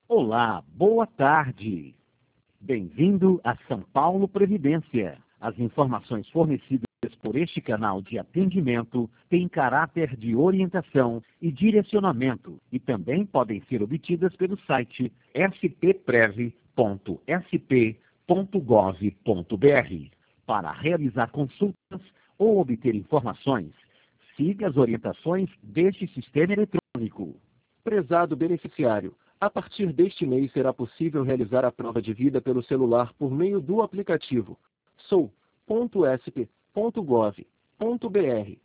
Olá, boa tarde. Bem-vindo a São Paulo Previdência. As informações fornecidas por este canal de atendimento têm caráter de orientação e direcionamento e também podem ser obtidas pelo site spprev.sp.gov.br. Para realizar consultas ou obter informações, siga as orientações deste sistema eletrônico. Prezado beneficiário, a partir deste mês será possível realizar a prova de vida pelo celular por meio do aplicativo sou.sp.gov.br.